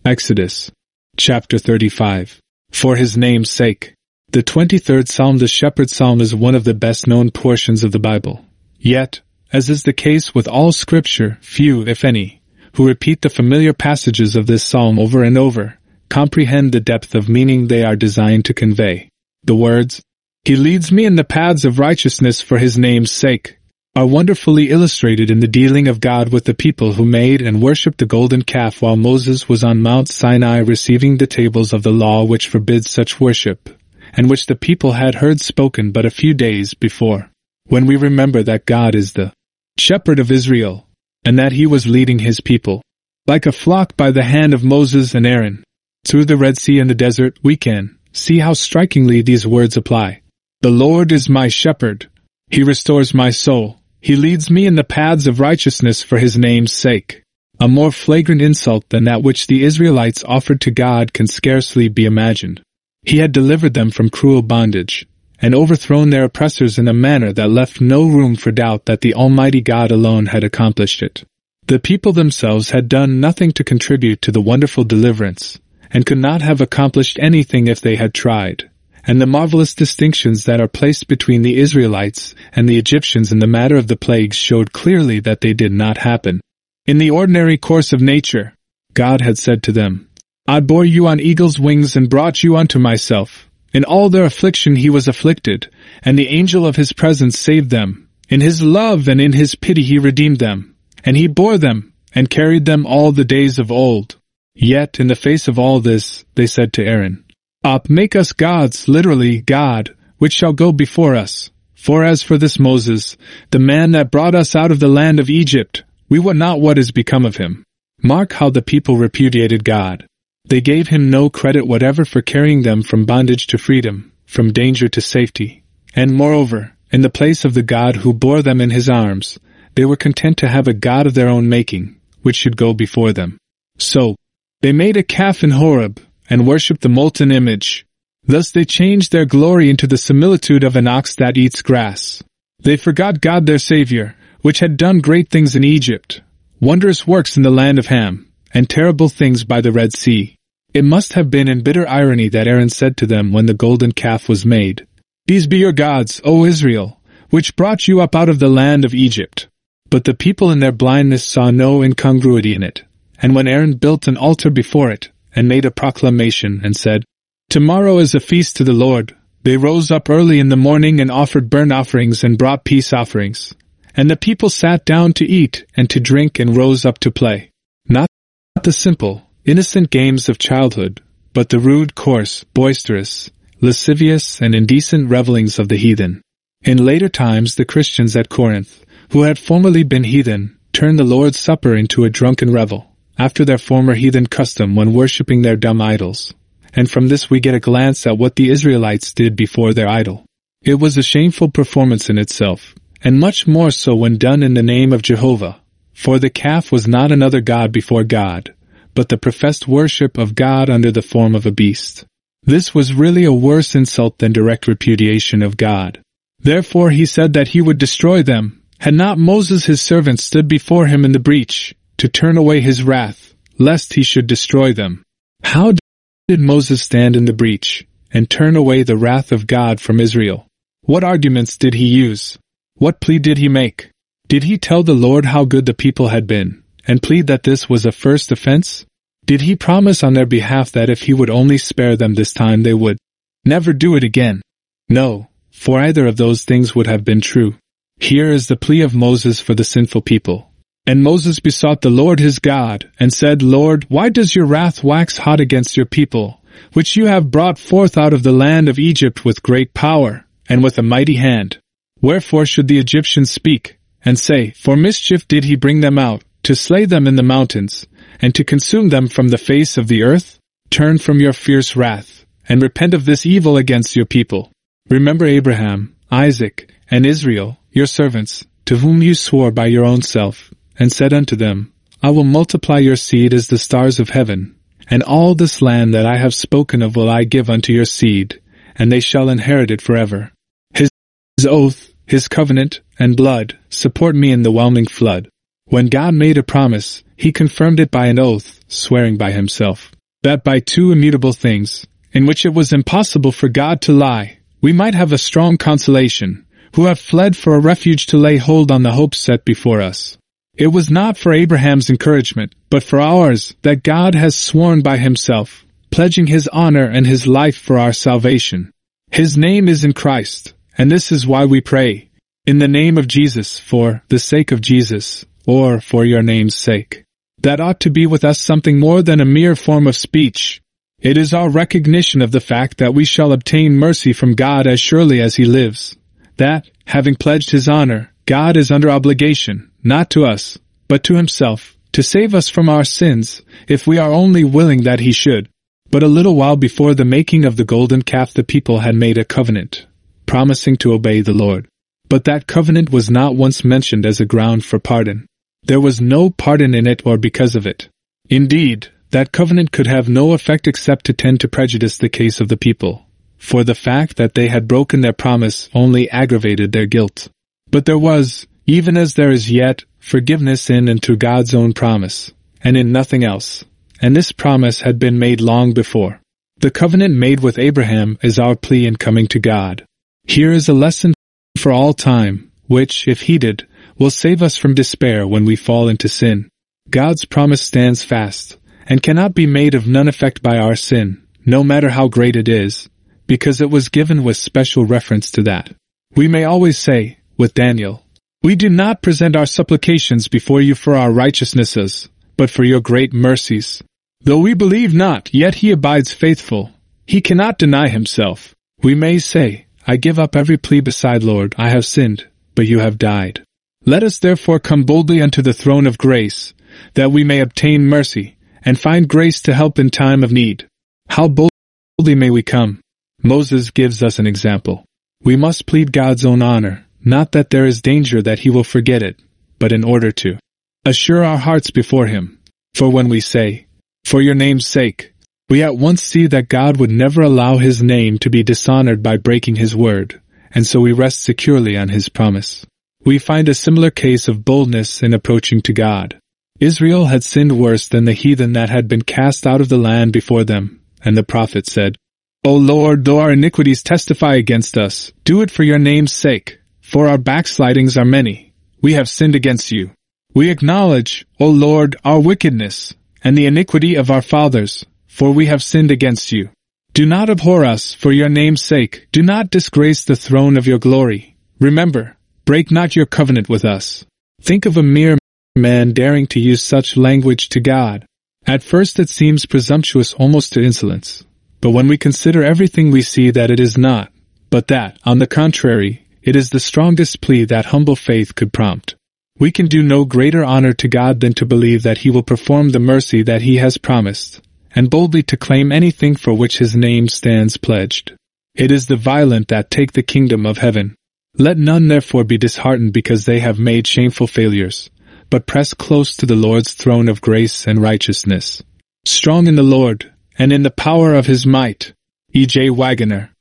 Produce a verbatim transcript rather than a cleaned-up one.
Exodus. Chapter thirty-five. For his name's sake. The twenty-third Psalm, the Shepherd Psalm, is one of the best-known portions of the Bible. Yet, as is the case with all Scripture, few, if any, who repeat the familiar passages of this psalm over and over, comprehend the depth of meaning they are designed to convey. The words, "He leads me in the paths of righteousness for his name's sake," are wonderfully illustrated in the dealing of God with the people who made and worshipped the golden calf while Moses was on Mount Sinai receiving the tables of the law which forbids such worship, and which the people had heard spoken but a few days before. When we remember that God is the shepherd of Israel, and that he was leading his people, like a flock by the hand of Moses and Aaron, through the Red Sea and the desert, we can see how strikingly these words apply. The Lord is my shepherd. He restores my soul. He leads me in the paths of righteousness for his name's sake. A more flagrant insult than that which the Israelites offered to God can scarcely be imagined. He had delivered them from cruel bondage, and overthrown their oppressors in a manner that left no room for doubt that the Almighty God alone had accomplished it. The people themselves had done nothing to contribute to the wonderful deliverance, and could not have accomplished anything if they had tried, and the marvelous distinctions that are placed between the Israelites and the Egyptians in the matter of the plagues showed clearly that they did not happen. In the ordinary course of nature, God had said to them, "I bore you on eagle's wings and brought you unto myself." In all their affliction he was afflicted, and the angel of his presence saved them. In his love and in his pity he redeemed them, and he bore them, and carried them all the days of old. Yet, in the face of all this, they said to Aaron, "Up, make us gods," literally, God, "which shall go before us. For as for this Moses, the man that brought us out of the land of Egypt, we wot not what is become of him." Mark how the people repudiated God. They gave him no credit whatever for carrying them from bondage to freedom, from danger to safety. And moreover, in the place of the God who bore them in his arms, they were content to have a God of their own making, which should go before them. So, they made a calf in Horeb, and worshipped the molten image. Thus they changed their glory into the similitude of an ox that eats grass. They forgot God their Savior, which had done great things in Egypt, wondrous works in the land of Ham, and terrible things by the Red Sea. It must have been in bitter irony that Aaron said to them when the golden calf was made, "These be your gods, O Israel, which brought you up out of the land of Egypt." But the people in their blindness saw no incongruity in it, and when Aaron built an altar before it, and made a proclamation, and said, "Tomorrow is a feast to the Lord," they rose up early in the morning and offered burnt offerings and brought peace offerings. And the people sat down to eat and to drink and rose up to play. Not the simple, innocent games of childhood, but the rude, coarse, boisterous, lascivious, and indecent revelings of the heathen. In later times the Christians at Corinth, who had formerly been heathen, turned the Lord's Supper into a drunken revel, after their former heathen custom when worshipping their dumb idols. And from this we get a glance at what the Israelites did before their idol. It was a shameful performance in itself, and much more so when done in the name of Jehovah, for the calf was not another god before God, but the professed worship of God under the form of a beast. This was really a worse insult than direct repudiation of God. Therefore he said that he would destroy them, had not Moses his servant stood before him in the breach, to turn away his wrath, lest he should destroy them. How did Moses stand in the breach, and turn away the wrath of God from Israel? What arguments did he use? What plea did he make? Did he tell the Lord how good the people had been, and plead that this was a first offense? Did he promise on their behalf that if he would only spare them this time they would never do it again? No, for either of those things would have been true. Here is the plea of Moses for the sinful people. And Moses besought the Lord his God, and said, "Lord, why does your wrath wax hot against your people, which you have brought forth out of the land of Egypt with great power, and with a mighty hand? Wherefore should the Egyptians speak, and say, For mischief did he bring them out, to slay them in the mountains, and to consume them from the face of the earth? Turn from your fierce wrath, and repent of this evil against your people. Remember Abraham, Isaac, and Israel, your servants, to whom you swore by your own self, and said unto them, I will multiply your seed as the stars of heaven, and all this land that I have spoken of will I give unto your seed, and they shall inherit it forever. His oath, his covenant, and blood support me in the whelming flood. When God made a promise, he confirmed it by an oath, swearing by himself. that by two immutable things, in which it was impossible for God to lie, we might have a strong consolation, who have fled for a refuge to lay hold on the hope set before us. It was not for Abraham's encouragement, but for ours, that God has sworn by himself, pledging his honor and his life for our salvation. His name is in Christ, and this is why we pray, in the name of Jesus, for the sake of Jesus, or for your name's sake. That ought to be with us something more than a mere form of speech. It is our recognition of the fact that we shall obtain mercy from God as surely as he lives. That, having pledged his honor, God is under obligation, not to us, but to himself, to save us from our sins, if we are only willing that he should. But a little while before the making of the golden calf the people had made a covenant, promising to obey the Lord. But that covenant was not once mentioned as a ground for pardon. There was no pardon in it or because of it. Indeed, that covenant could have no effect except to tend to prejudice the case of the people, for the fact that they had broken their promise only aggravated their guilt. But there was, even as there is yet, forgiveness in and through God's own promise, and in nothing else, and this promise had been made long before. The covenant made with Abraham is our plea in coming to God. Here is a lesson for all time, which, if heeded, will save us from despair when we fall into sin. God's promise stands fast, and cannot be made of none effect by our sin, no matter how great it is, because it was given with special reference to that. We may always say, with Daniel, "We do not present our supplications before you for our righteousnesses, but for your great mercies. Though we believe not, yet he abides faithful. He cannot deny himself." We may say, "I give up every plea beside Lord, I have sinned, but you have died. Let us therefore come boldly unto the throne of grace, that we may obtain mercy, and find grace to help in time of need." How boldly may we come? Moses gives us an example. We must plead God's own honor, not that there is danger that he will forget it, but in order to assure our hearts before him. For when we say, "For your name's sake," we at once see that God would never allow his name to be dishonored by breaking his word, and so we rest securely on his promise. We find a similar case of boldness in approaching to God. Israel had sinned worse than the heathen that had been cast out of the land before them, and the prophet said, "O Lord, though our iniquities testify against us, do it for your name's sake, for our backslidings are many. We have sinned against you. We acknowledge, O Lord, our wickedness, and the iniquity of our fathers, for we have sinned against you. Do not abhor us for your name's sake. Do not disgrace the throne of your glory. Remember, break not your covenant with us." Think of a mere man daring to use such language to God. At first it seems presumptuous almost to insolence, but when we consider everything we see that it is not, but that, on the contrary, it is the strongest plea that humble faith could prompt. We can do no greater honor to God than to believe that he will perform the mercy that he has promised, and boldly to claim anything for which his name stands pledged. It is the violent that take the kingdom of heaven. Let none therefore be disheartened because they have made shameful failures, but press close to the Lord's throne of grace and righteousness. Strong in the Lord, and in the power of his might. E J Wagoner.